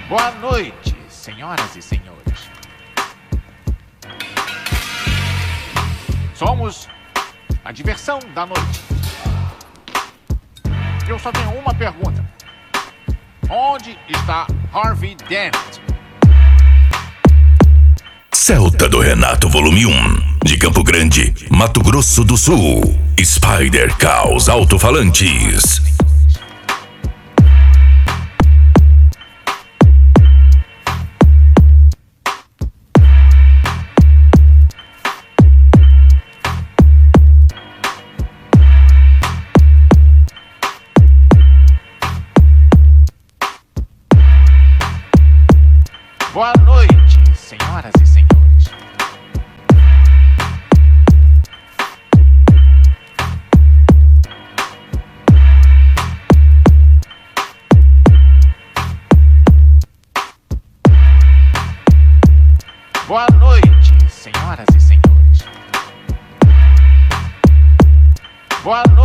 Boa noite, senhoras e senhores. Somos a diversão da noite. Eu só tenho uma pergunta. Onde está Harvey Dent? Celta do Renato, volume 1, de Campo Grande, Mato Grosso do Sul. Spider Caos Alto-Falantes. Boa noite, senhoras e senhores. Boa noite, senhoras e senhores. Boa noite.